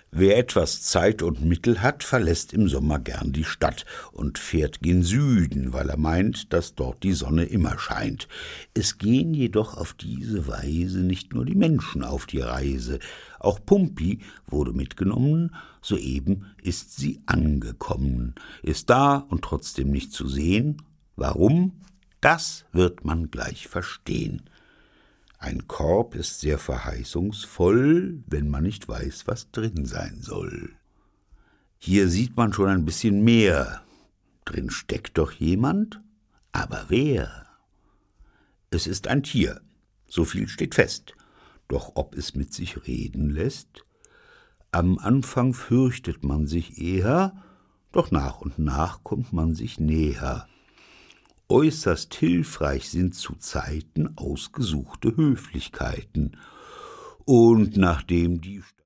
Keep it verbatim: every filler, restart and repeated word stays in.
Wer etwas Zeit und Mittel hat, verlässt im Sommer gern die Stadt und fährt gen Süden, weil er meint, dass dort die Sonne immer scheint. Es gehen jedoch auf diese Weise nicht nur die Menschen auf die Reise. Auch Pumpi wurde mitgenommen, soeben ist sie angekommen, ist da und trotzdem nicht zu sehen. Warum? Das wird man gleich verstehen. Ein Korb ist sehr verheißungsvoll, wenn man nicht weiß, was drin sein soll. Hier sieht man schon ein bisschen mehr. Drin steckt doch jemand? Aber wer? Es ist ein Tier, so viel steht fest. Doch ob es mit sich reden lässt? Am Anfang fürchtet man sich eher, doch nach und nach kommt man sich näher. Äußerst hilfreich sind zu Zeiten ausgesuchte Höflichkeiten. Und nachdem die